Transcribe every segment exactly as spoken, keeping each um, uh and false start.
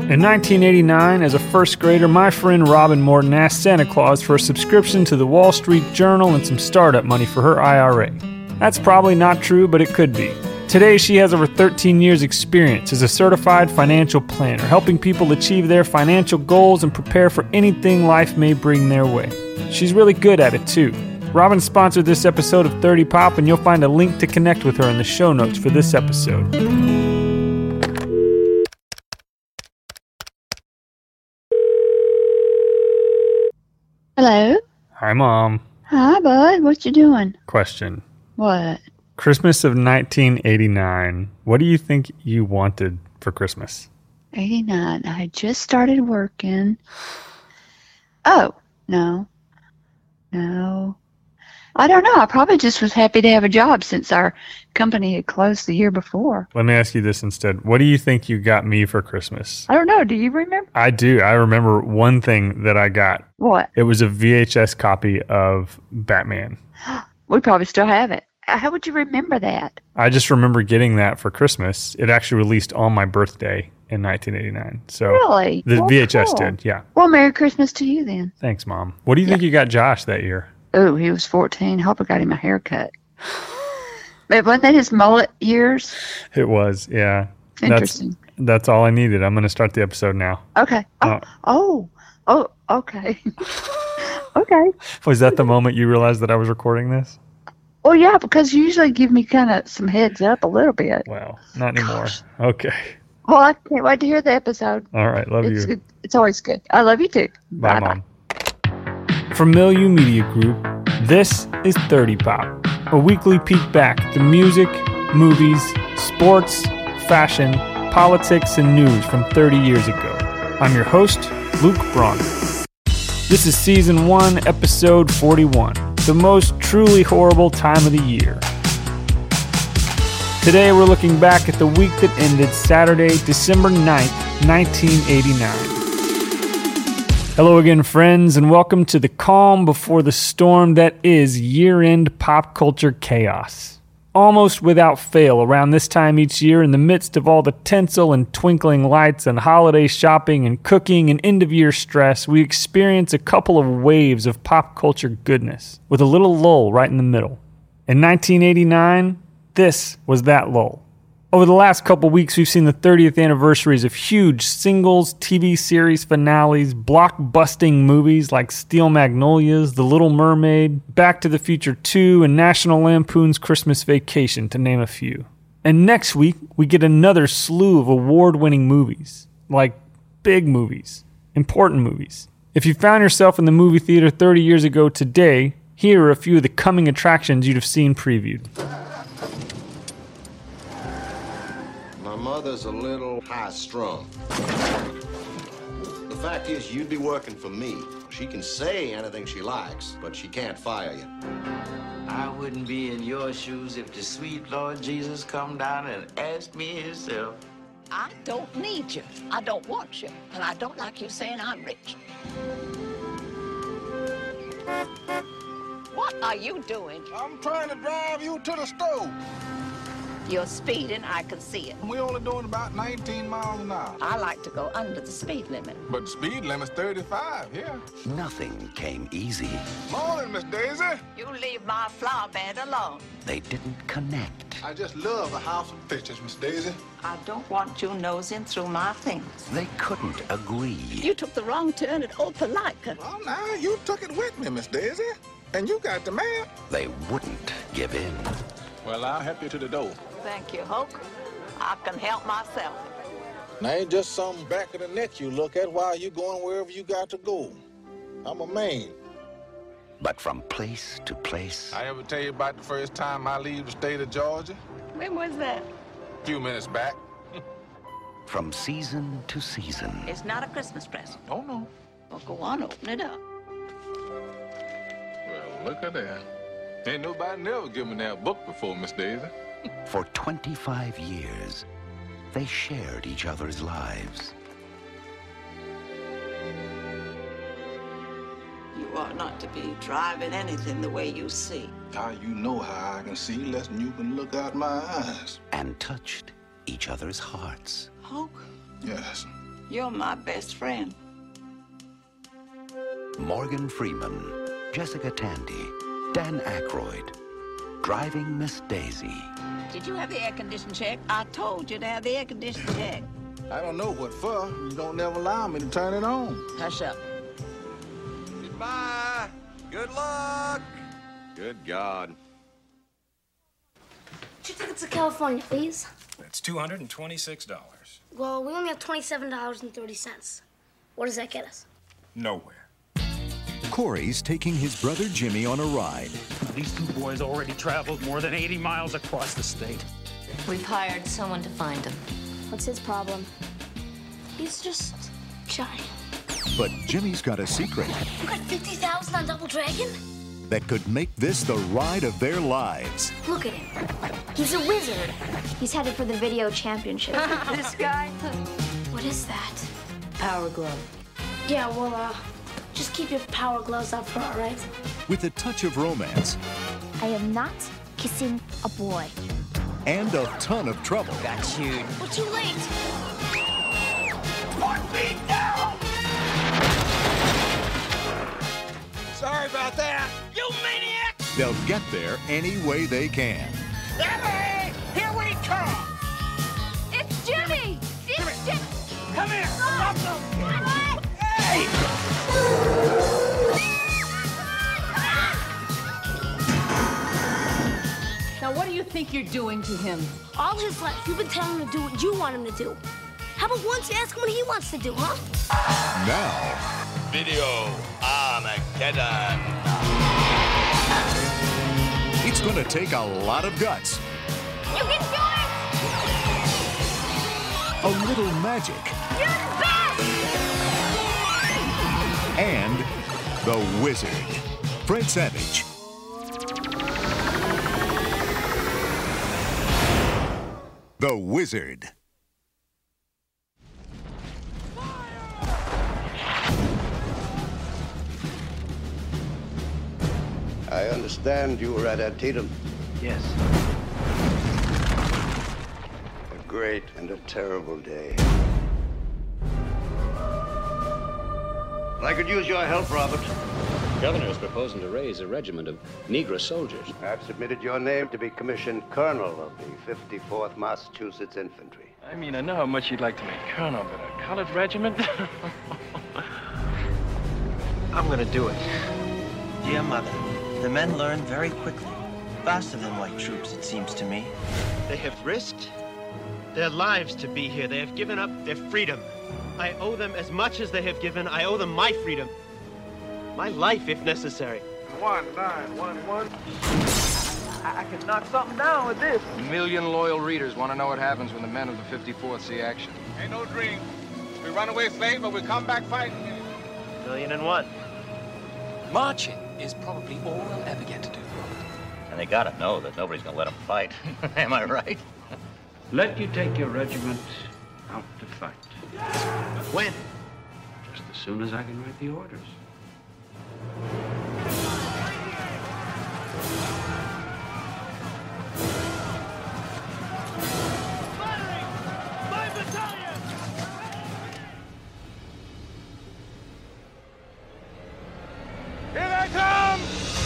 In nineteen eighty-nine, as a first grader, my friend Robin Morton asked Santa Claus for a subscription to the Wall Street Journal and some startup money for her I R A. That's probably not true, but it could be. Today, she has over thirteen years' experience as a certified financial planner, helping people achieve their financial goals and prepare for anything life may bring their way. She's really good at it, too. Robin sponsored this episode of thirty Pop, and you'll find a link to connect with her in the show notes for this episode. Hello? Hi, Mom. Hi, bud. What you doing? Question. What? Christmas of nineteen eighty-nine. What do you think you wanted for Christmas? eighty-nine. I had just started working. Oh, no. No. I don't know. I probably just was happy to have a job since our company had closed the year before. Let me ask you this instead. What do you think you got me for Christmas? I don't know. Do you remember? I do. I remember one thing that I got. What? It was a V H S copy of Batman. We probably still have it. How would you remember that? I just remember getting that for Christmas. It actually released on my birthday in nineteen eighty-nine. So really? The well, V H S cool. did, yeah. Well, Merry Christmas to you then. Thanks, Mom. What do you yeah. think you got Josh that year? Oh, he was fourteen. Hope I got him a haircut. But wasn't that his mullet years? It was, yeah. Interesting. That's, that's all I needed. I'm going to start the episode now. Okay. Oh, Uh, oh, oh, okay. Okay. Was that the moment you realized that I was recording this? Well, yeah, because you usually give me kind of some heads up a little bit. Well, not anymore. Gosh. Okay. Well, I can't wait to hear the episode. All right. Love it's you. Good. It's always good. I love you too. Bye, Bye-bye. Mom. From Milieu Media Group, this is thirty Pop, a weekly peek back at the music, movies, sports, fashion, politics, and news from thirty years ago. I'm your host, Luke Braun. This is Season one, Episode forty-one, the most truly horrible time of the year. Today we're looking back at the week that ended Saturday, December ninth, nineteen eighty-nine. Hello again, friends, and welcome to the calm before the storm that is year-end pop culture chaos. Almost without fail, around this time each year, in the midst of all the tinsel and twinkling lights and holiday shopping and cooking and end-of-year stress, we experience a couple of waves of pop culture goodness, with a little lull right in the middle. In nineteen eighty-nine, this was that lull. Over the last couple weeks, we've seen the thirtieth anniversaries of huge singles, T V series finales, blockbusting movies like Steel Magnolias, The Little Mermaid, Back to the Future two, and National Lampoon's Christmas Vacation, to name a few. And next week, we get another slew of award-winning movies, like big movies, important movies. If you found yourself in the movie theater thirty years ago today, here are a few of the coming attractions you'd have seen previewed. Mother's a little high-strung. The fact is, you'd be working for me. She can say anything she likes, but she can't fire you. I wouldn't be in your shoes if the sweet Lord Jesus come down and asked me himself. I don't need you. I don't want you. And I don't like you saying I'm rich. What are you doing? I'm trying to drive you to the store. You're speeding, I can see it. We only doing about nineteen miles an hour. I like to go under the speed limit. But the speed limit's thirty-five here. Nothing came easy. Morning, Miss Daisy. You leave my flower bed alone. They didn't connect. I just love a house of pictures, Miss Daisy. I don't want you nosing through my things. They couldn't agree. You took the wrong turn at Opelika. Well, now, you took it with me, Miss Daisy. And you got the map. They wouldn't give in. Well, I'll help you to the door. Thank you, Hoke. I can help myself. Now, ain't just some back of the neck you look at while you going wherever you got to go. I'm a man. But from place to place... I ever tell you about the first time I leave the state of Georgia? When was that? A few minutes back. From season to season... It's not a Christmas present. Oh, no. Well, go on, open it up. Well, look at that. Ain't nobody never given me that book before, Miss Daisy. For twenty-five years, they shared each other's lives. You ought not to be driving anything the way you see. How you know how I can see less than you can look out my eyes. And touched each other's hearts. Hoke? Yes. You're my best friend. Morgan Freeman, Jessica Tandy, Dan Aykroyd, Driving Miss Daisy. Did you have the air condition checked? I told you to have the air condition checked. I don't know what for. You don't never allow me to turn it on. Hush up. Goodbye. Good luck. Good God. Two tickets to California, please. That's two hundred twenty-six dollars. Well, we only have twenty-seven dollars and thirty cents. What does that get us? Nowhere. Corey's taking his brother Jimmy on a ride. These two boys already traveled more than eighty miles across the state. We've hired someone to find him. What's his problem? He's just shy. But Jimmy's got a secret You got fifty thousand on Double Dragon? that could make this the ride of their lives. Look at him. He's a wizard. He's headed for the video championship. This guy? What is that? Power glove. Yeah, well, uh, just keep your power gloves up for, all right? With a touch of romance I am not kissing a boy. and a ton of trouble. Got you. We're too late. Put me down! Sorry about that. You maniac! They'll get there any way they can. Emily! Here we come! It's Jimmy! It's Jimmy! Come here! Now, what do you think you're doing to him? All his life, you've been telling him to do what you want him to do. How about once you ask him what he wants to do, huh? Now, Video Armageddon. it's gonna take a lot of guts, You can do it! a little magic, You're the best! and the wizard, Fred Savage. The Wizard. I understand you were at Antietam. Yes. A great and a terrible day. I could use your help, Robert. The governor is proposing to raise a regiment of Negro soldiers. I've submitted your name to be commissioned colonel of the fifty-fourth Massachusetts Infantry. I mean, I know how much you'd like to make colonel, but a colored regiment? I'm gonna do it. Dear Mother, the men learn very quickly. Faster than white troops, it seems to me. They have risked their lives to be here. They have given up their freedom. I owe them as much as they have given. I owe them my freedom. My life, if necessary. One, nine, one, one. I, I can knock something down with this. A million loyal readers want to know what happens when the men of the fifty-fourth see action. Ain't no dream. We run away slaves, but we come back fighting. Million and one. Marching is probably all they'll ever get to do. And they gotta know that nobody's gonna let them fight. Am I right? Let you take your regiment out to fight. When? Just as soon as I can write the orders. Here they come!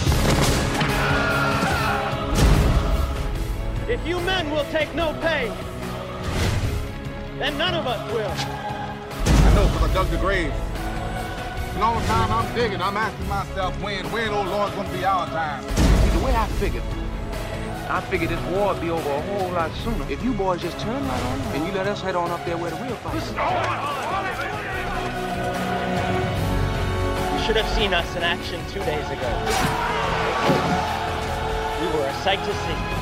If you men will take no pay, then none of us will. I know, because I dug the grave. And all the time I'm digging, I'm asking myself, when, when, oh Lord, gonna be our time? See, the way I figured, I figured this war would be over a whole lot sooner if you boys just turn right on and you let us head on up there where the real fight is. You should have seen us in action two days ago. We were a sight to see.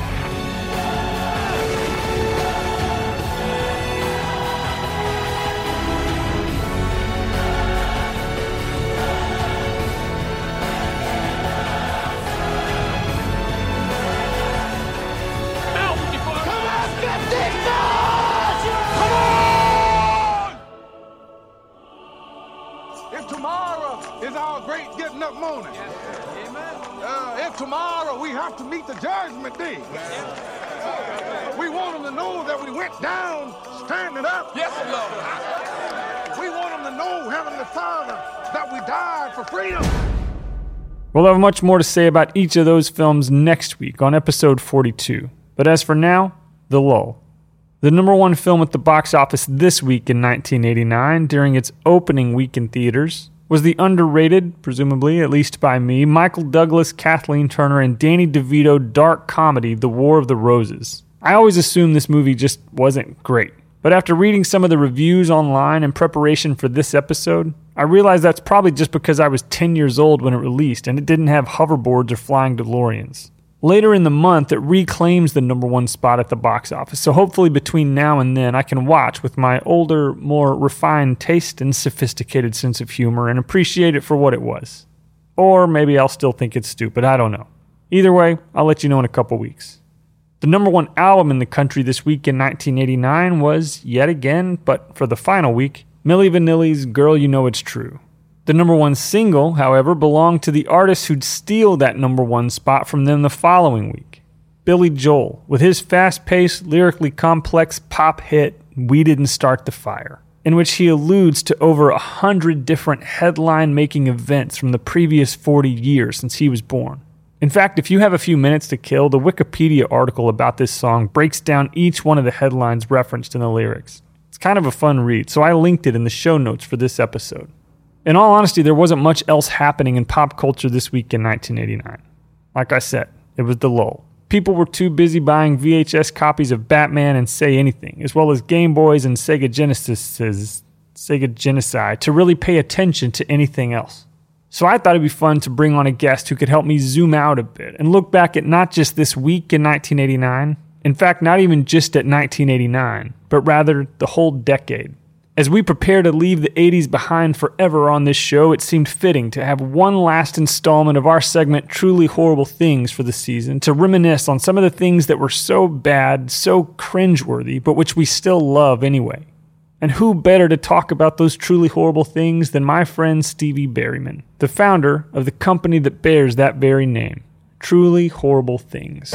If tomorrow is our great getting up morning, uh, if tomorrow we have to meet the judgment day, we want them to know that we went down standing up. Yes, Lord. to know, Heavenly Father, that we died for freedom. We'll have much more to say about each of those films next week on episode forty-two. But as for now, The Lull. The number one film at the box office this week in nineteen eighty-nine, during its opening week in theaters, was the underrated, presumably, at least by me, Michael Douglas, Kathleen Turner, and Danny DeVito dark comedy The War of the Roses. I always assumed this movie just wasn't great. But after reading some of the reviews online in preparation for this episode, I realized that's probably just because I was ten years old when it released and it didn't have hoverboards or flying DeLoreans. Later in the month, it reclaims the number one spot at the box office, so hopefully between now and then I can watch with my older, more refined taste and sophisticated sense of humor and appreciate it for what it was. Or maybe I'll still think it's stupid, I don't know. Either way, I'll let you know in a couple weeks. The number one album in the country this week in nineteen eighty-nine was, yet again, but for the final week, Milli Vanilli's Girl You Know It's True. The number one single, however, belonged to the artist who'd steal that number one spot from them the following week, Billy Joel, with his fast-paced, lyrically complex pop hit, We Didn't Start the Fire, in which he alludes to over a hundred different headline-making events from the previous forty years since he was born. In fact, if you have a few minutes to kill, the Wikipedia article about this song breaks down each one of the headlines referenced in the lyrics. It's kind of a fun read, so I linked it in the show notes for this episode. In all honesty, there wasn't much else happening in pop culture this week in nineteen eighty-nine. Like I said, it was the lull. People were too busy buying V H S copies of Batman and Say Anything, as well as Game Boys and Sega Genesis's Sega Genesis, to really pay attention to anything else. So I thought it'd be fun to bring on a guest who could help me zoom out a bit and look back at not just this week in nineteen eighty-nine, in fact, not even just at nineteen eighty-nine, but rather the whole decade. As we prepare to leave the eighties behind forever on this show, it seemed fitting to have one last installment of our segment, Truly Horrible Things, for the season, to reminisce on some of the things that were so bad, so cringeworthy, but which we still love anyway. And who better to talk about those truly horrible things than my friend Stevie Berryman, the founder of the company that bears that very name, Truly Horrible Things.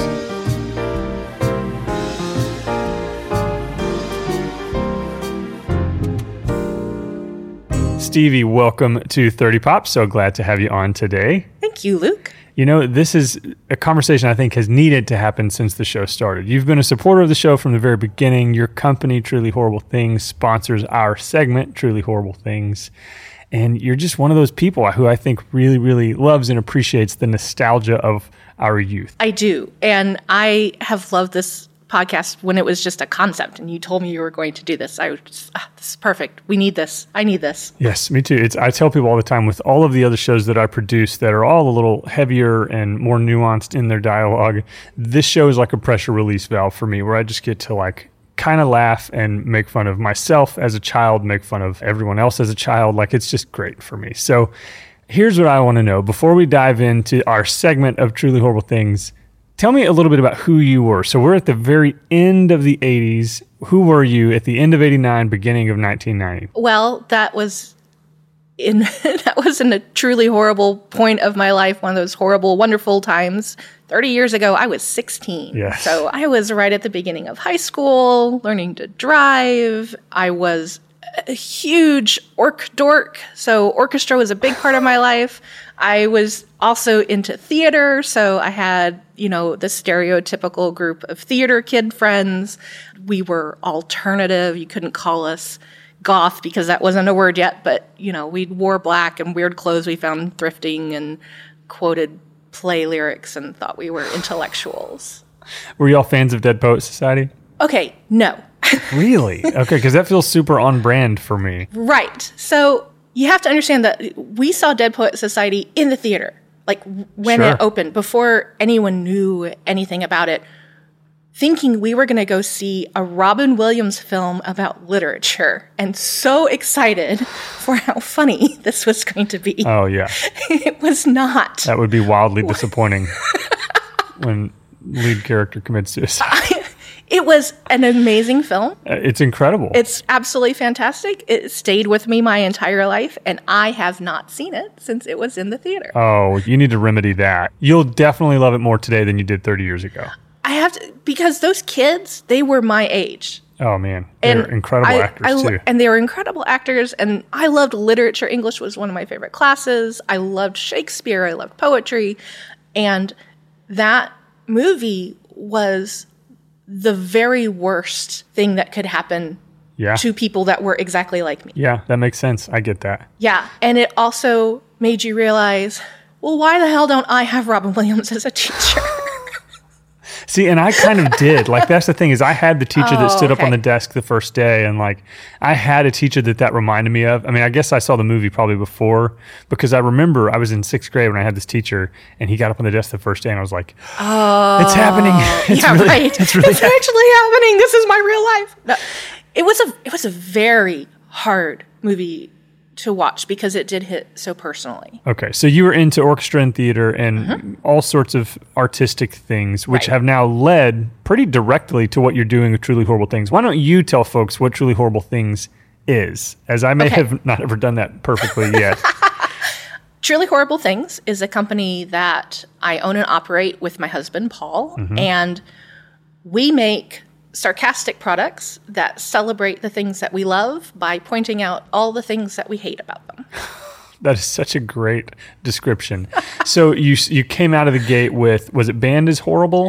Stevie, welcome to thirty Pop. So glad to have you on today. Thank you, Luke. You know, this is a conversation I think has needed to happen since the show started. You've been a supporter of the show from the very beginning. Your company, Truly Horrible Things, sponsors our segment, Truly Horrible Things. And you're just one of those people who I think really, really loves and appreciates the nostalgia of our youth. I do. And I have loved this podcast when it was just a concept and you told me you were going to do this. I was just, ah, this is perfect. We need this. I need this. Yes, me too. It's I tell people all the time with all of the other shows that I produce that are all a little heavier and more nuanced in their dialogue, this show is like a pressure release valve for me where I just get to like kind of laugh and make fun of myself as a child, make fun of everyone else as a child. Like it's just great for me. So here's what I want to know before we dive into our segment of Truly Horrible Things. Tell me a little bit about who you were. So we're at the very end of the eighties. Who were you at the end of eighty-nine, beginning of nineteen ninety? Well, that was in that was in a truly horrible point of my life, one of those horrible, wonderful times. thirty years ago, I was sixteen. Yes. So I was right at the beginning of high school, learning to drive. I was a huge orc dork. So orchestra was a big part of my life. I was also into theater, so I had, you know, the stereotypical group of theater kid friends. We were alternative. You couldn't call us goth because that wasn't a word yet, but, you know, we wore black and weird clothes we found thrifting and quoted play lyrics and thought we were intellectuals. Were y'all fans of Dead Poets Society? Okay, no. Really? Okay, because that feels super on brand for me. Right. So you have to understand that we saw Dead Poet Society in the theater, like when Sure. it opened, before anyone knew anything about it, thinking we were going to go see a Robin Williams film about literature, and so excited for how funny this was going to be. Oh, yeah. It was not. That would be wildly disappointing when lead character commits suicide. It was an amazing film. Uh, It's incredible. It's absolutely fantastic. It stayed with me my entire life, and I have not seen it since it was in the theater. Oh, you need to remedy that. You'll definitely love it more today than you did thirty years ago. I have to, because those kids, they were my age. Oh, man. They're And incredible I- actors, I- too. And they were incredible actors. And I loved literature. English was one of my favorite classes. I loved Shakespeare. I loved poetry. And that movie was the very worst thing that could happen Yeah. to people that were exactly like me. Yeah, that makes sense. I get that. Yeah. And it also made you realize, well, why the hell don't I have Robin Williams as a teacher? See, and I kind of did. Like, that's the thing is I had the teacher that Oh, stood up on okay. the desk the first day, and like I had a teacher that that reminded me of. I mean, I guess I saw the movie probably before because I remember I was in sixth grade when I had this teacher, and he got up on the desk the first day, and I was like, Oh, it's happening. It's yeah, really, right. It's really It's happening. actually happening. This is my real life. No, it was a it was a very hard movie to watch because it did hit so personally. Okay, so you were into orchestra and theater and all sorts of artistic things, which Mm-hmm. Right. have now led pretty directly to what you're doing with Truly Horrible Things. Why don't you tell folks what Truly Horrible Things is, as I may Okay. have not ever done that perfectly yet. Truly Horrible Things is a company that I own and operate with my husband, Paul, Mhm. and we make sarcastic products that celebrate the things that we love by pointing out all the things that we hate about them. That is such a great description. So you you came out of the gate with, was it Banned is Horrible?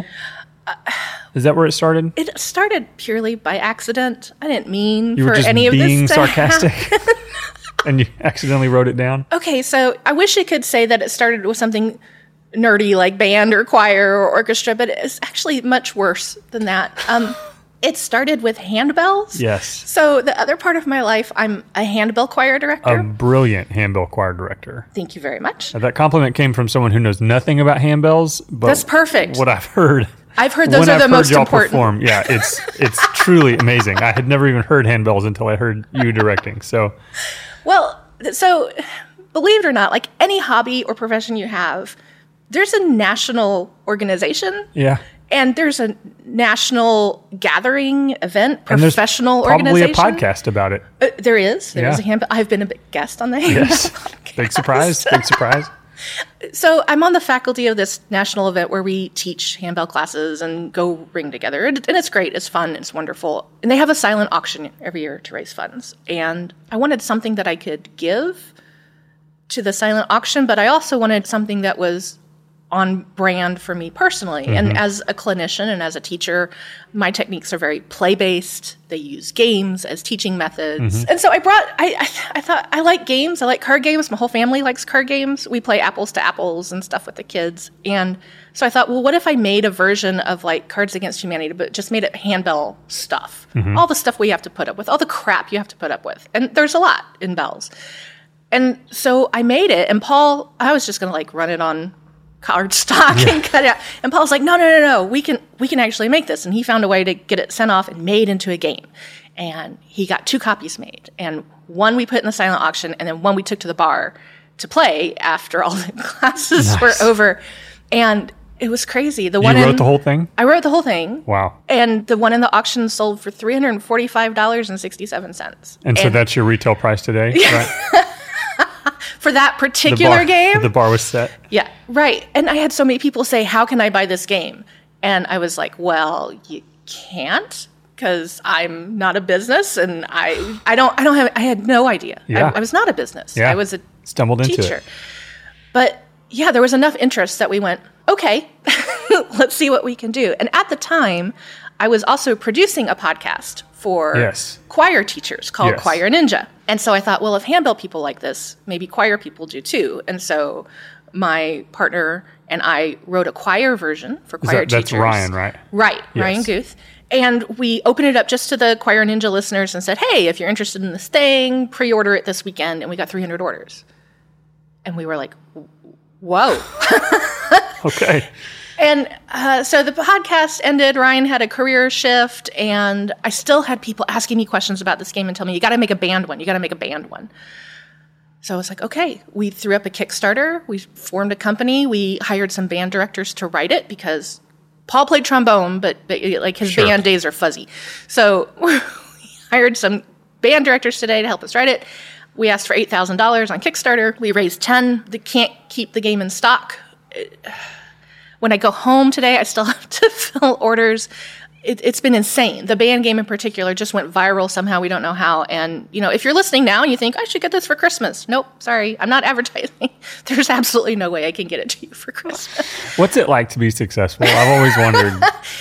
Is that where it started? It started purely by accident. I didn't mean You for were just any of being this to sarcastic happen. and you accidentally wrote it down? Okay, so I wish I could say that it started with something nerdy like band or choir or orchestra, but it's actually much worse than that. Um, it started with handbells. Yes. So the other part of my life, I'm a handbell choir director. A brilliant handbell choir director. Thank you very much. Now, that compliment came from someone who knows nothing about handbells, but That's perfect. What I've heard, I've heard those when are I've the heard most y'all important. Perform, yeah, it's it's truly amazing. I had never even heard handbells until I heard you directing. So, Well, so believe it or not, like any hobby or profession you have, there's a national organization. yeah, And there's a national gathering event, and there's professional probably organization. a podcast about it. Uh, there is. There is Yeah. a handbell. I've been a big guest on the Yes, handbell. big surprise, big surprise. So I'm on the faculty of this national event where we teach handbell classes and go ring together. And, and it's great. It's fun. It's wonderful. And they have a silent auction every year to raise funds. And I wanted something that I could give to the silent auction, but I also wanted something that was on brand for me personally. Mhm. And as a clinician and as a teacher, my techniques are very play-based. They use games as teaching methods. Mhm. And so I brought, I, I, I thought, I like games. I like card games. My whole family likes card games. We play apples to apples and stuff with the kids. And so I thought, well, what if I made a version of like Cards Against Humanity, but just made it handbell stuff? Mhm. All the stuff we have to put up with, all the crap you have to put up with. And there's a lot in bells. And so I made it, and Paul, I was just going to like run it on card stock Yeah. and cut it out. And Paul's like, no, no, no, no, we can, we can actually make this. And he found a way to get it sent off and made into a game. And he got two copies made. And one we put in the silent auction, and then one we took to the bar to play after all the classes Nice. were over. And it was crazy. The You one wrote in, the whole thing? I wrote the whole thing. Wow. And the one in the auction sold for three hundred forty-five dollars and sixty-seven cents. And so that's your retail price today, right? for that particular the bar, game. The bar was set. Yeah, right. And I had so many people say, how can I buy this game? And I was like, well, you can't because I'm not a business and I, I don't, I don't have, I had no idea. Yeah. I, I was not a business. Yeah. I was a Stumbled into teacher. it. But yeah, there was enough interest that we went, okay, let's see what we can do. And at the time, I was also producing a podcast for Yes. choir teachers called Yes. Choir Ninja. And so I thought, well, if handbell people like this, maybe choir people do too. And so my partner and I wrote a choir version for Is choir that, that's teachers. Ryan, right? Right, Yes. Ryan Guth. And we opened it up just to the Choir Ninja listeners and said, hey, if you're interested in this thing, pre-order it this weekend. And we got three hundred orders. And we were like, whoa. Okay. And uh, so the podcast ended. Ryan had a career shift, and I still had people asking me questions about this game and telling me, you got to make a band one. You got to make a band one. So I was like, okay. We threw up a Kickstarter. We formed a company. We hired some band directors to write it because Paul played trombone, but, but like his Sure. band days are fuzzy. So we hired some band directors today to help us write it. We asked for eight thousand dollars on Kickstarter. We raised ten. They can't keep the game in stock. When I go home today, I still have to fill orders. it, it's been insane. The band game in particular just went viral somehow. We don't know how. And, you know, if you're listening now and you think, I should get this for Christmas. Nope, sorry. I'm not advertising. There's absolutely no way I can get it to you for Christmas. What's it like to be successful? I've always wondered.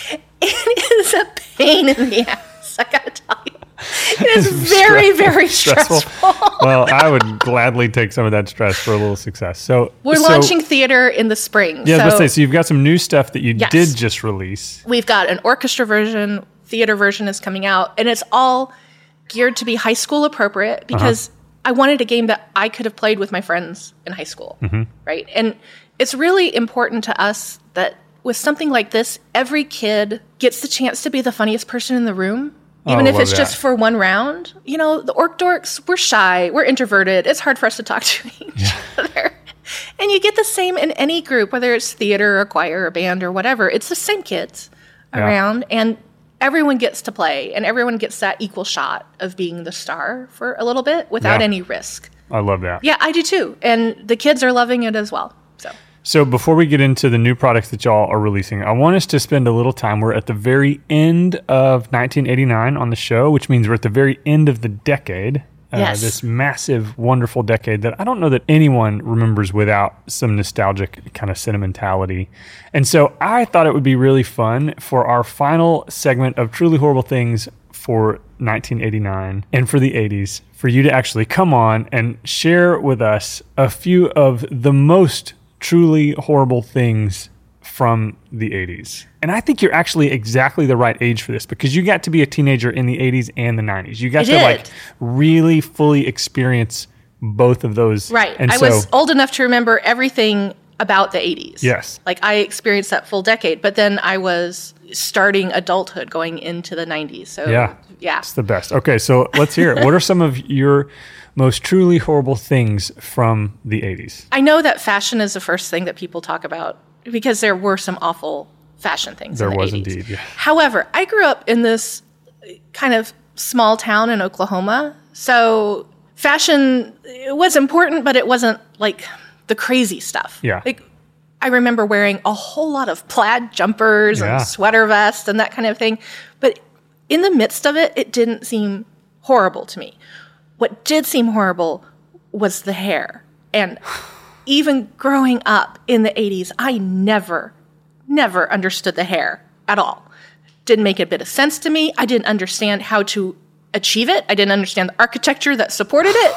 It is a pain in the ass, I gotta tell you. It is very, stressful. very stressful. stressful. Well, I would gladly take some of that stress for a little success. So We're so, launching theater in the spring. Yeah, so I was going to say, so you've got some new stuff that you Yes. did just release. We've got an orchestra version, theater version is coming out, and it's all geared to be high school appropriate because uh-huh. I wanted a game that I could have played with my friends in high school, mm-hmm. right? And it's really important to us that with something like this, every kid gets the chance to be the funniest person in the room. Even oh, if it's that. just for one round. You know, the orc dorks, we're shy, we're introverted. It's hard for us to talk to each yeah. other. And you get the same in any group, whether it's theater or choir or band or whatever. It's the same kids yeah. around, and everyone gets to play, and everyone gets that equal shot of being the star for a little bit without yeah. any risk. I love that. Yeah, I do too. And the kids are loving it as well. So. So before we get into the new products that y'all are releasing, I want us to spend a little time. We're at the very end of nineteen eighty-nine on the show, which means we're at the very end of the decade. Uh, yes. This massive, wonderful decade that I don't know that anyone remembers without some nostalgic kind of sentimentality. And so I thought it would be really fun for our final segment of Truly Horrible Things for nineteen eighty-nine and for the eighties, for you to actually come on and share with us a few of the most truly horrible things from the eighties. And I think you're actually exactly the right age for this because you got to be a teenager in the eighties and the nineties. You got I to did. like really fully experience both of those. Right. And I so, was old enough to remember everything about the eighties. Yes. Like I experienced that full decade, but then I was starting adulthood going into the nineties. So yeah, yeah. It's the best. Okay, so let's hear it. What are some of your most truly horrible things from the eighties? I know that fashion is the first thing that people talk about because there were some awful fashion things There in the was eighties. indeed, yeah. However, I grew up in this kind of small town in Oklahoma. So fashion it was important, but it wasn't like the crazy stuff. Yeah. Like I remember wearing a whole lot of plaid jumpers Yeah. and sweater vests and that kind of thing. But in the midst of it, it didn't seem horrible to me. What did seem horrible was the hair. And even growing up in the eighties, I never, never understood the hair at all. Didn't make a bit of sense to me. I didn't understand how to achieve it. I didn't understand the architecture that supported it.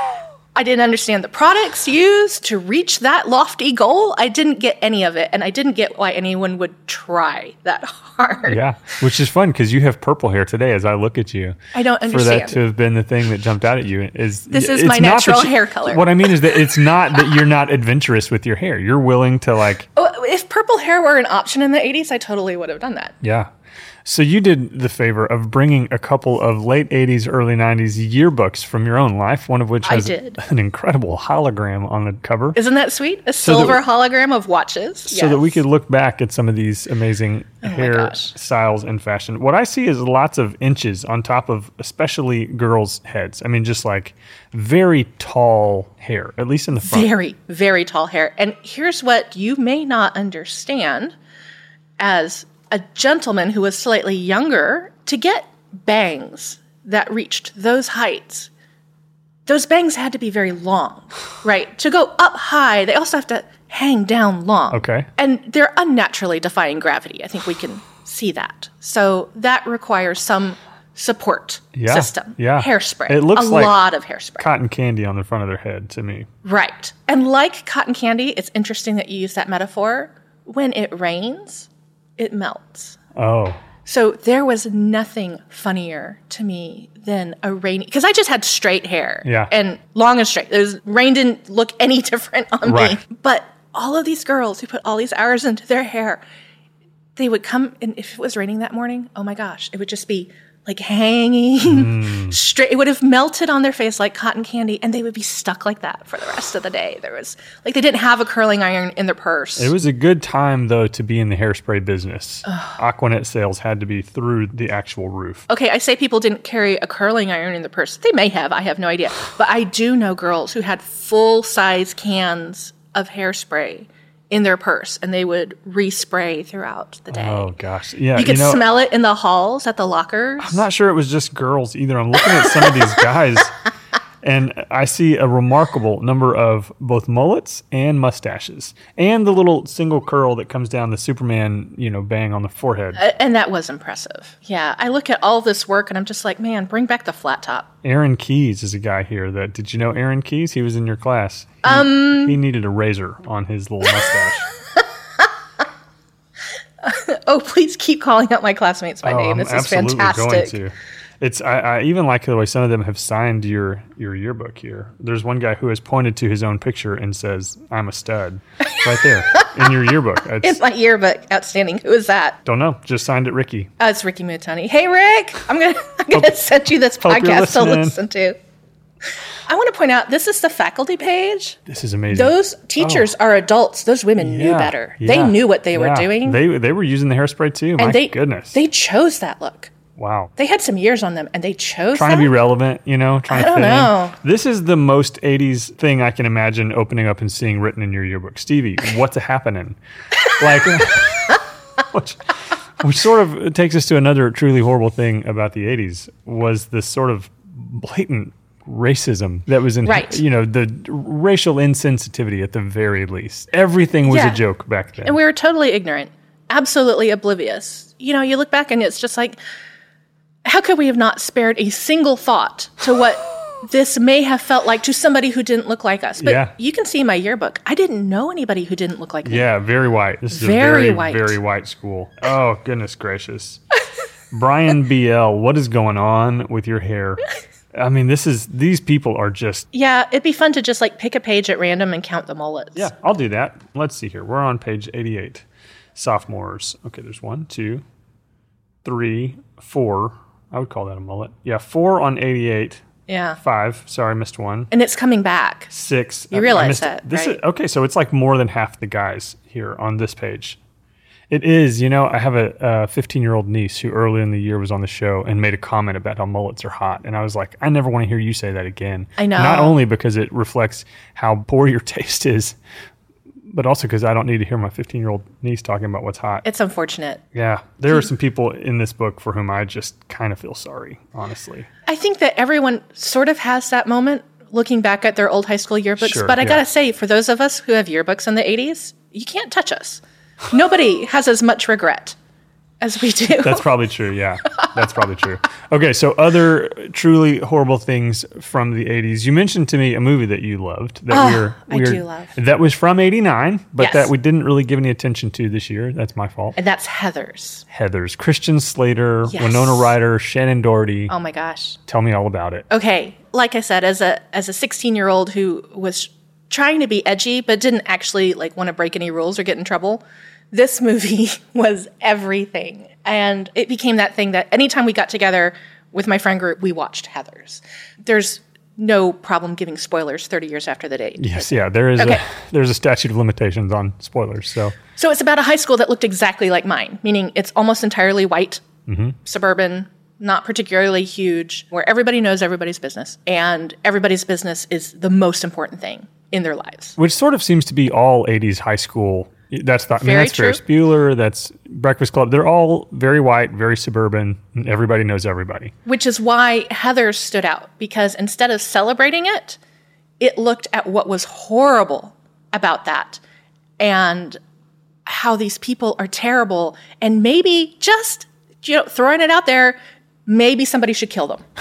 I didn't understand the products used to reach that lofty goal. I didn't get any of it, and I didn't get why anyone would try that hard. Yeah, which is fun because you have purple hair today as I look at you. I don't For understand. that to have been the thing that jumped out at you is This is it's my not that natural you- hair color. What I mean is that it's not that you're not adventurous with your hair. You're willing to like, Oh, if purple hair were an option in the eighties, I totally would have done that. yeah. So you did the favor of bringing a couple of late eighties, early nineties yearbooks from your own life, one of which I has did. an incredible hologram on the cover. Isn't that sweet? A So that silver we- hologram of watches. So that we could look back at some of these amazing Oh my hair gosh. styles and fashion. What I see is lots of inches on top of especially girls' heads. I mean, just like very tall hair, at least in the front. Very, very tall hair. And here's what you may not understand as a gentleman who was slightly younger, to get bangs that reached those heights, those bangs had to be very long, right? To go up high, they also have to hang down long. Okay. And they're unnaturally defying gravity. I think we can see that. So that requires some support Yeah, system. yeah. Hairspray. It looks a like lot of hairspray. Cotton candy on the front of their head to me. Right. And like cotton candy, it's interesting that you use that metaphor. When it rains, it melts. Oh. So there was nothing funnier to me than a rainy, because I just had straight hair. Yeah. And long and straight. There's, rain didn't look any different on Right. me. But all of these girls who put all these hours into their hair, they would come, and if it was raining that morning, oh my gosh, it would just be like hanging Mm. straight. It would have melted on their face like cotton candy, and they would be stuck like that for the rest of the day. There was, like, they didn't have a curling iron in their purse. It was a good time, though, to be in the hairspray business. Aquanet sales had to be through the actual roof. Okay, I say people didn't carry a curling iron in the purse. They may have. I have no idea. But I do know girls who had full-size cans of hairspray in their purse, and they would respray throughout the day. Oh, gosh. Yeah, you could you know, smell it in the halls at the lockers. I'm not sure it was just girls either. I'm looking at some of these guys, and I see a remarkable number of both mullets and mustaches, and the little single curl that comes down the Superman, you know, bang on the forehead. Uh, and that was impressive. Yeah, I look at all this work, and I'm just like, man, bring back the flat top. Aaron Keyes is a guy here that, did you know Aaron Keyes? He was in your class. He, um, he needed a razor on his little mustache. Oh, please keep calling out my classmates by oh, name. I'm This is absolutely fantastic. Going to. It's I, I even like the way some of them have signed your your yearbook here. There's one guy who has pointed to his own picture and says, "I'm a stud," right there in your yearbook. It's, In my yearbook, outstanding. Who is that? Don't know. Just signed it, Ricky. Oh, it's Ricky Mutani. Hey, Rick, I'm gonna I'm gonna send you this podcast to listen to. I want to point out this is the faculty page. This is amazing. Those teachers oh. are adults. Those women yeah, knew better. Yeah, they knew what they yeah. were doing. They they were using the hairspray too. And My they, goodness. They chose that look. Wow. They had some years on them, and they chose Trying that? to be relevant, you know? Trying I to don't fit know. in. This is the most eighties thing I can imagine opening up and seeing written in your yearbook. Stevie, what's happening? Like, which, which sort of takes us to another truly horrible thing about the eighties was this sort of blatant racism that was in, right. you know, the racial insensitivity at the very least. Everything was yeah. a joke back then. And we were totally ignorant, absolutely oblivious. You know, you look back and it's just like, how could we have not spared a single thought to what this may have felt like to somebody who didn't look like us? But yeah. you can see my yearbook. I didn't know anybody who didn't look like me. Yeah, very white. This is very a very, white. very white school. Oh, goodness gracious. Brian B L, what is going on with your hair? I mean, this is, these people are just... Yeah, it'd be fun to just like pick a page at random and count the mullets. Yeah, I'll do that. Let's see here. We're on page eighty-eight. Sophomores. Okay, there's one, two, three, four. I would call that a mullet. Yeah, four on eighty-eight. Yeah. Five. Sorry, I missed one. And it's coming back. Six. You I, realize I missed that, it. This right? Is, okay, so it's like more than half the guys here on this page. It is. You know, I have a fifteen-year-old niece who early in the year was on the show and made a comment about how mullets are hot. And I was like, I never want to hear you say that again. I know. Not only because it reflects how poor your taste is, but also because I don't need to hear my fifteen-year-old niece talking about what's hot. It's unfortunate. Yeah. There are some people in this book for whom I just kind of feel sorry, honestly. I think that everyone sort of has that moment looking back at their old high school yearbooks. Sure, but I yeah. got to say, for those of us who have yearbooks in the eighties, you can't touch us. Nobody has as much regret as we do. That's probably true, yeah. That's probably true. Okay, so other truly horrible things from the eighties. You mentioned to me a movie that you loved. That Oh, we were, we I were, do love. That was from eighty-nine, but Yes. that we didn't really give any attention to this year. That's my fault. And that's Heathers. Heathers. Christian Slater, Yes. Winona Ryder, Shannon Doherty. Oh my gosh. Tell me all about it. Okay, like I said, as a as a sixteen-year-old who was trying to be edgy but didn't actually like want to break any rules or get in trouble, this movie was everything. And it became that thing that anytime we got together with my friend group, we watched Heathers. There's no problem giving spoilers thirty years after the date. Yes, yeah, there is Okay. a, there's a statute of limitations on spoilers. So, So it's about a high school that looked exactly like mine, meaning it's almost entirely white, mhm. suburban, not particularly huge, where everybody knows everybody's business. And everybody's business is the most important thing in their lives. which sort of seems to be all eighties high school. That's the, I mean, Very that's Ferris Bueller, that's Breakfast Club. They're all very white, very suburban, and everybody knows everybody. Which is why Heathers stood out, because instead of celebrating it, it looked at what was horrible about that and how these people are terrible. And maybe just, you know, throwing it out there, maybe somebody should kill them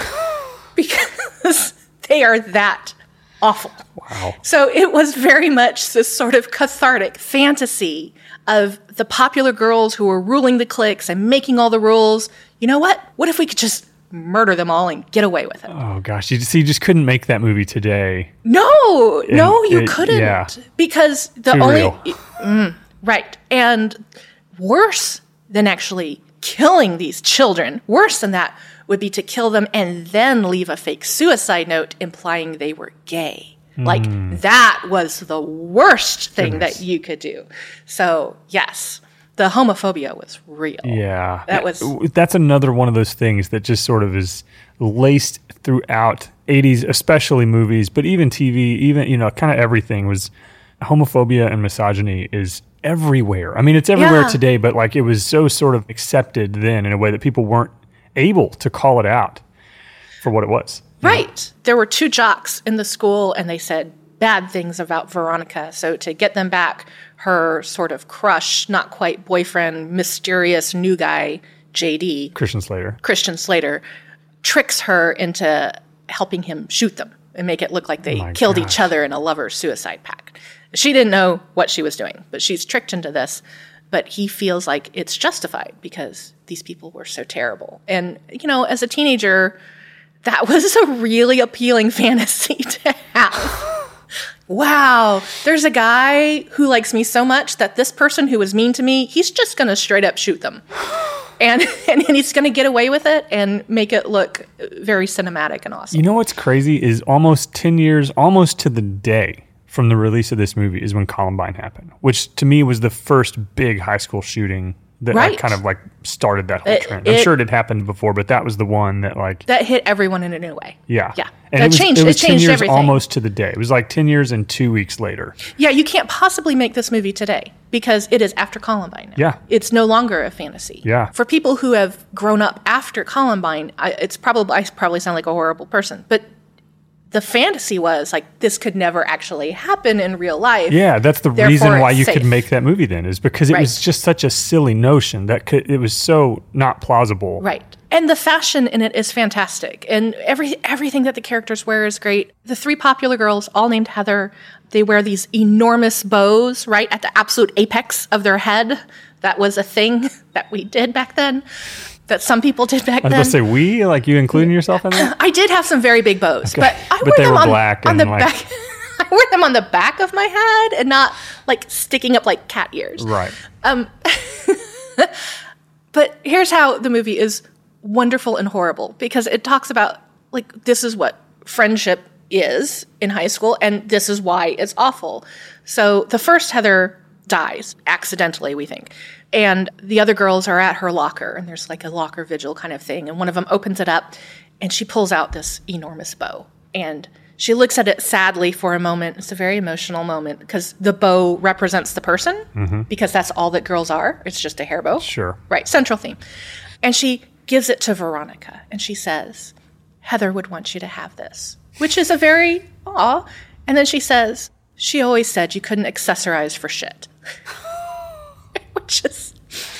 because they are that awful. Wow. So it was very much this sort of cathartic fantasy of the popular girls who were ruling the cliques and making all the rules. You know what? What if we could just murder them all and get away with it? Oh, gosh. You just, you just couldn't make that movie today. No, And no, you it- couldn't. yeah. Because the Too only. real. Mm, right. And worse than actually killing these children, worse than that, would be to kill them and then leave a fake suicide note implying they were gay. Like, Mm. that was the worst thing Goodness. that you could do. So, yes, the homophobia was real. Yeah. That was- That's another one of those things that just sort of is laced throughout eighties, especially movies, but even T V, even, you know, kind of everything was homophobia and misogyny is everywhere. I mean, it's everywhere Yeah. today, but like it was so sort of accepted then in a way that people weren't able to call it out for what it was. Right. There were two jocks in the school, and they said bad things about Veronica. So to get them back, her sort of crush, not quite boyfriend, mysterious new guy, J D, Christian Slater. Christian Slater, tricks her into helping him shoot them and make it look like they My killed gosh. each other in a lover's suicide pact. She didn't know what she was doing, but she's tricked into this. But he feels like it's justified because these people were so terrible. And, you know, as a teenager, that was a really appealing fantasy to have. Wow, there's a guy who likes me so much that this person who was mean to me, he's just going to straight up shoot them. And, and he's going to get away with it and make it look very cinematic and awesome. You know what's crazy is almost ten years, almost to the day from the release of this movie is when Columbine happened, which to me was the first big high school shooting that Right. like, kind of like started that whole It- trend. I'm it- sure it had happened before, but that was the one that like, That hit everyone in a new way. yeah. Yeah. And That it was, changed- it was it ten changed years everything. almost to the day. It was like ten years and two weeks later. Yeah, you can't possibly make this movie today because it is after Columbine now. Yeah. It's no longer a fantasy. Yeah. For people who have grown up after Columbine, I, it's probably I probably sound like a horrible person, but the fantasy was like this could never actually happen in real life. Yeah, that's the Therefore, reason why it's you safe. could make that movie then, is because it Right. was just such a silly notion that could, it was so not plausible. Right. And the fashion in it is fantastic. And every everything that the characters wear is great. The three popular girls, all named Heather, they wear these enormous bows, right, at the absolute apex of their head. That was a thing that we did back then, that some people did back I was then. about to say we, like you including yourself in that? I did have some very big bows, Okay. but I But wore they them were on, black on and the like- back. I wore them on the back of my head and not like sticking up like cat ears. Right. Um, but here's how the movie is wonderful and horrible, because it talks about like this is what friendship is in high school, and this is why it's awful. So the first Heather dies accidentally, we think, and the other girls are at her locker, and there's like a locker vigil kind of thing, and one of them opens it up, and she pulls out this enormous bow, and she looks at it sadly for a moment. It's a very emotional moment because the bow represents the person, Mhm. because that's all that girls are. It's just a hair bow. Sure. Right, central theme. And she gives it to Veronica, and she says, Heather would want you to have this, which is a very, aw. And then she says, she always said you couldn't accessorize for shit. Which is,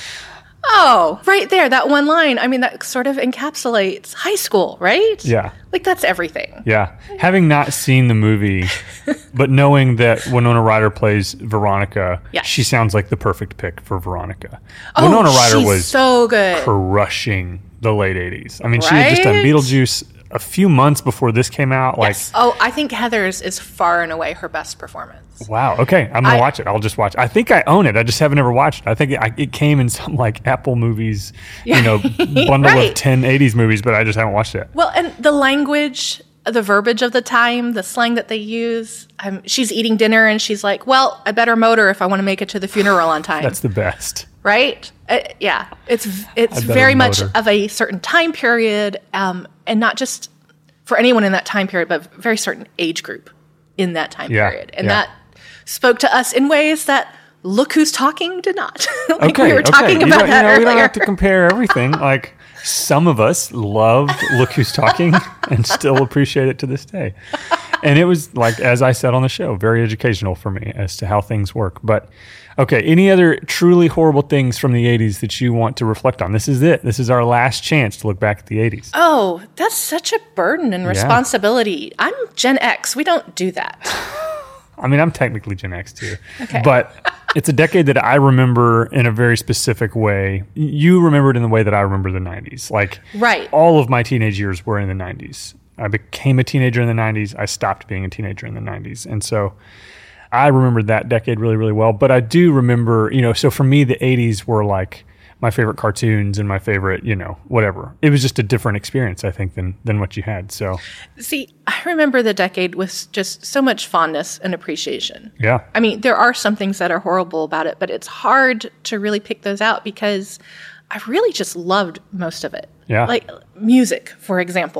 oh, right there, that one line. I mean, that sort of encapsulates high school, right? Yeah. Like, that's everything. Yeah. Having not seen the movie, but knowing that Winona Ryder plays Veronica, Yeah. she sounds like the perfect pick for Veronica. Oh, Winona Ryder she's was so good. crushing the late eighties. I mean, she had just done Right? Beetlejuice a few months before this came out. Like, Yes. Oh, I think Heather's is far and away her best performance. wow. Okay. I'm going I- to watch it. I'll just watch it. I think I own it. I just haven't ever watched it. I think it, I, it came in some like Apple movies, you know, bundle Right. of ten eighties movies, but I just haven't watched it. Well, and the language, the verbiage of the time, the slang that they use. Um, she's eating dinner and she's like, well, I better motor if I want to make it to the funeral on time. That's the best. Right? Uh, yeah. It's it's I better very much motor. of a certain time period, um, and not just for anyone in that time period, but a very certain age group in that time Yeah, period. And yeah. that spoke to us in ways that Look Who's Talking did not. like okay, we were okay. talking You about don't- that you know, earlier. We don't have to compare everything. Like some of us loved Look Who's Talking and still appreciate it to this day. And it was like, as I said on the show, very educational for me as to how things work. But okay, any other truly horrible things from the eighties that you want to reflect on? This is it. This is our last chance to look back at the eighties. Oh, that's such a burden and Yeah. responsibility. I'm Gen X. We don't do that. I mean, I'm technically Gen X too, Okay. but it's a decade that I remember in a very specific way. You remember it in the way that I remember the nineties. Like, Right. all of my teenage years were in the nineties. I became a teenager in the nineties. I stopped being a teenager in the nineties. And so I remember that decade really, really well. But I do remember, you know, so for me, the eighties were like my favorite cartoons and my favorite, you know, whatever. It was just a different experience, I think, than than what you had. So, See, I remember the decade with just so much fondness and appreciation. yeah. I mean, there are some things that are horrible about it, but it's hard to really pick those out because I really just loved most of it. Yeah. Like music, for example.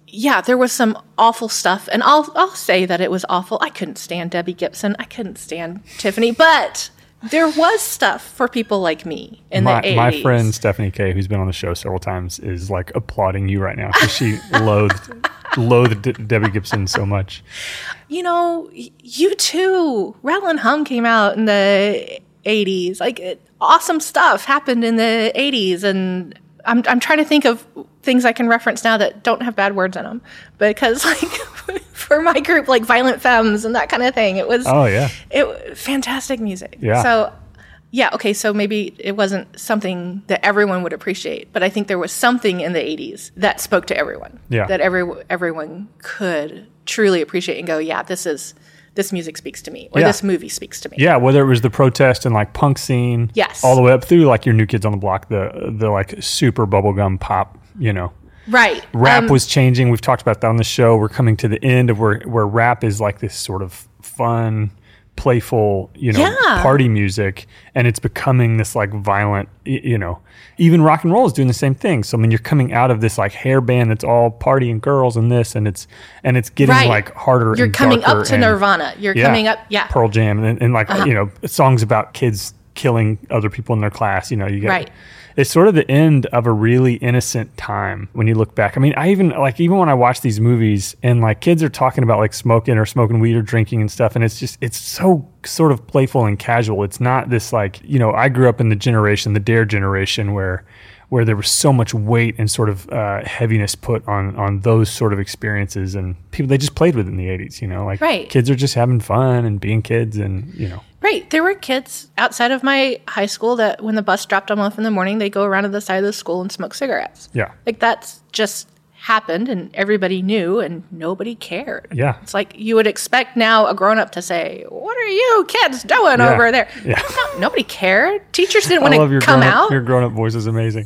yeah, there was some awful stuff, and I'll I'll say that it was awful. I couldn't stand Debbie Gibson. I couldn't stand Tiffany, but there was stuff for people like me in my, the eighties. My friend Stephanie Kay, who's been on the show several times, is like applauding you right now because she loathed loathed De- Debbie Gibson so much. You know, you too. Rattle and Hum came out in the eighties. Like, it, awesome stuff happened in the eighties, and I'm I'm trying to think of things I can reference now that don't have bad words in them, because like for my group, like Violent Femmes and that kind of thing, it was oh yeah, it fantastic music. Yeah. So yeah, okay, so maybe it wasn't something that everyone would appreciate, but I think there was something in the eighties that spoke to everyone. Yeah. That every everyone could truly appreciate and go, yeah, this is this music speaks to me, or yeah. this movie speaks to me. Yeah, whether it was the protest and like punk scene, yes, all the way up through like your New Kids on the Block, the the like super bubblegum pop, you know. Right. Rap um, was changing. We've talked about that on the show. We're coming to the end of where where rap is like this sort of fun, playful, you know, yeah. party music, and it's becoming this like violent, you know. Even rock and roll is doing the same thing. So I mean, you're coming out of this like hair band that's all party and girls and this, and it's and it's getting right. like harder. You're and coming darker up to and, Nirvana. You're yeah, coming up, yeah. Pearl Jam and, and like uh-huh. you know songs about kids killing other people in their class. You know, you get right. It's sort of the end of a really innocent time when you look back. I mean, I even like even when I watch these movies and like kids are talking about like smoking or smoking weed or drinking and stuff, and it's just it's so sort of playful and casual. It's not this like, you know, I grew up in the generation, the Dare generation, where where there was so much weight and sort of uh, heaviness put on on those sort of experiences, and people they just played with it in the eighties. You know, like right. kids are just having fun and being kids, and you know. Right. There were kids outside of my high school that when the bus dropped them off in the morning, they go around to the side of the school and smoke cigarettes. Yeah. Like that's just happened and everybody knew and nobody cared. Yeah. It's like you would expect now a grown up to say, what are you kids doing yeah. over there? Yeah. No, nobody cared. Teachers didn't I want love to your come grown-up, out. Your grown up voice is amazing.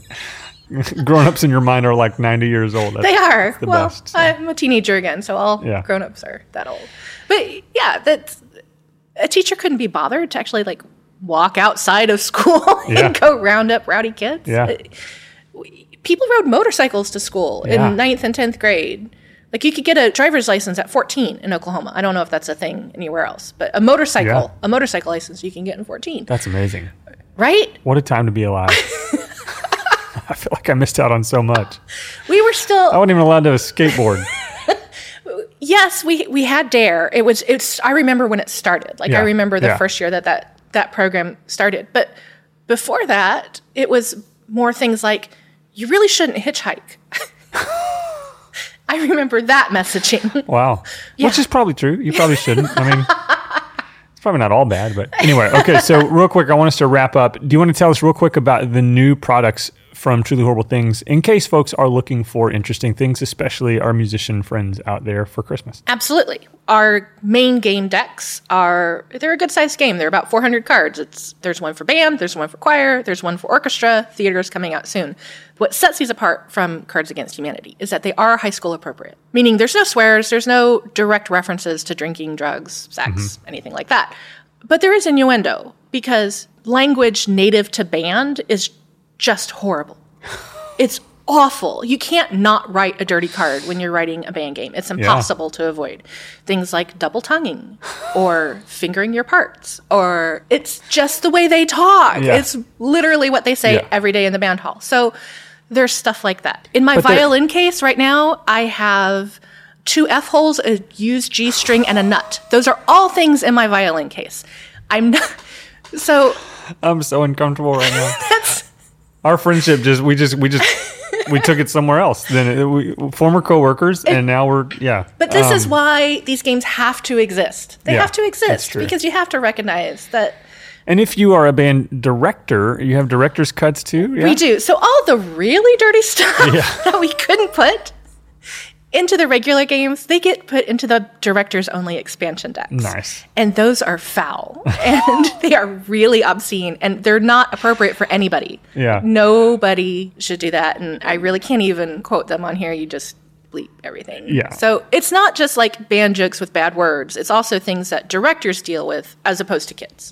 Grown ups in your mind are like ninety years old. That's, they are. That's the well, best, so. I'm a teenager again, so all yeah. grown ups are that old. But yeah, that's. A teacher couldn't be bothered to actually like walk outside of school yeah. and go round up rowdy kids. Yeah. People rode motorcycles to school yeah. in ninth and tenth grade. Like you could get a driver's license at fourteen in Oklahoma. I don't know if that's a thing anywhere else, but a motorcycle, yeah. a motorcycle license you can get in fourteen. That's amazing. Right? What a time to be alive. I feel like I missed out on so much. We were still... I wasn't even allowed to skateboard. Yes, we we had Dare. It was it's. I remember when it started. Like yeah. I remember the yeah. first year that, that that program started. But before that, it was more things like you really shouldn't hitchhike. I remember that messaging. Wow, yeah. Which is probably true. You probably shouldn't. I mean, it's probably not all bad, but anyway. Okay, so real quick, I want us to wrap up. Do you want to tell us real quick about the new products from Truly Horrible Things, in case folks are looking for interesting things, especially our musician friends out there for Christmas? Absolutely. Our main game decks are, they're a good-sized game. They're about four hundred cards. It's There's one for band, there's one for choir, there's one for orchestra. Theater is coming out soon. What sets these apart from Cards Against Humanity is that they are high school appropriate, meaning there's no swears, there's no direct references to drinking, drugs, sex, mm-hmm. anything like that. But there is innuendo, because language native to band is just horrible. It's awful. You can't not write a dirty card when you're writing a band game. It's impossible yeah. to avoid. Things like double tonguing or fingering your parts, or it's just the way they talk. Yeah. It's literally what they say yeah. every day in the band hall. So there's stuff like that. In my but violin case right now, I have two F holes, a used G string, and a nut. Those are all things in my violin case. I'm not, so I'm so uncomfortable right now. That's our friendship just we just we just we took it somewhere else. Then it, we former coworkers, and now we're yeah. But this um, is why these games have to exist. They yeah, have to exist because you have to recognize that. And if you are a band director, you have director's cuts too. Yeah? We do. So all the really dirty stuff yeah. that we couldn't put into the regular games, they get put into the director's only expansion decks. Nice. And those are foul. And they are really obscene. And they're not appropriate for anybody. Yeah. Nobody should do that. And I really can't even quote them on here. You just bleep everything. Yeah. So it's not just like band jokes with bad words. It's also things that directors deal with as opposed to kids. Yeah.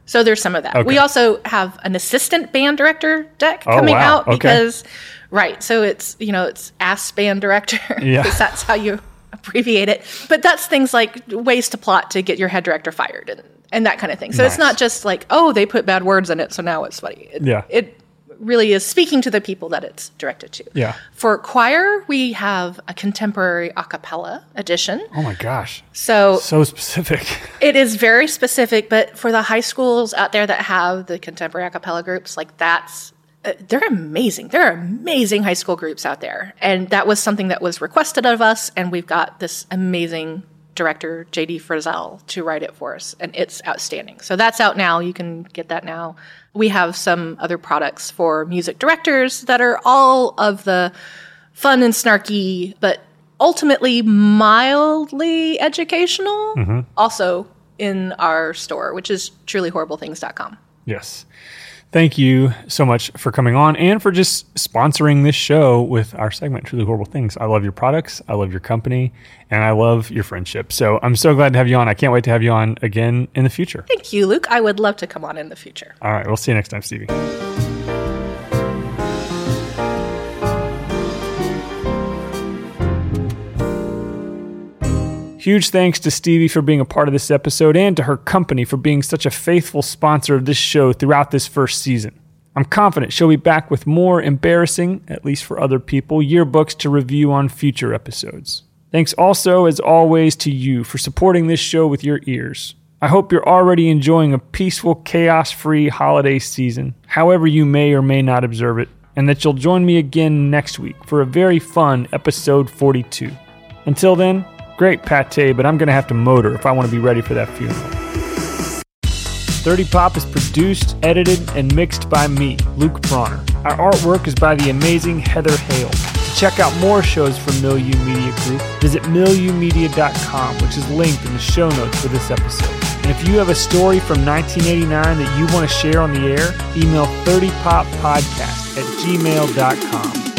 So there's some of that. Okay. We also have an assistant band director deck Oh, coming wow. out Okay. because, right, so it's, you know, it's ass band director Yeah. because that's how you abbreviate it. But that's things like ways to plot to get your head director fired and, and that kind of thing. So it's Nice. not just like, oh, they put bad words in it, so now it's funny. It, Yeah. It really is speaking to the people that it's directed to. Yeah. For choir, we have a contemporary a cappella edition. Oh my gosh. So So specific. it is very specific, but for the high schools out there that have the contemporary a cappella groups, like that's, uh, they're amazing. There are amazing high school groups out there. And that was something that was requested of us, and we've got this amazing director, J D Frizzell, to write it for us, and it's outstanding. So that's out now. You can get that now. We have some other products for music directors that are all of the fun and snarky, but ultimately mildly educational, Mm-hmm. also in our store, which is truly horrible things dot com. Yes. Thank you so much for coming on and for just sponsoring this show with our segment, Truly Horrible Things. I love your products, I love your company, and I love your friendship. So I'm so glad to have you on. I can't wait to have you on again in the future. Thank you, Luke. I would love to come on in the future. All right. We'll see you next time, Stevie. Huge thanks to Stevie for being a part of this episode and to her company for being such a faithful sponsor of this show throughout this first season. I'm confident she'll be back with more embarrassing, at least for other people, yearbooks to review on future episodes. Thanks also, as always, to you for supporting this show with your ears. I hope you're already enjoying a peaceful, chaos-free holiday season, however you may or may not observe it, and that you'll join me again next week for a very fun episode forty-two. Until then, great pate, but I'm going to have to motor if I want to be ready for that funeral. thirty Pop is produced, edited, and mixed by me, Luke Bronner. Our artwork is by the amazing Heather Hale. To check out more shows from Milieu Media Group, visit milieu media dot com, which is linked in the show notes for this episode. And if you have a story from nineteen eighty-nine that you want to share on the air, email thirty pop podcast at gmail dot com.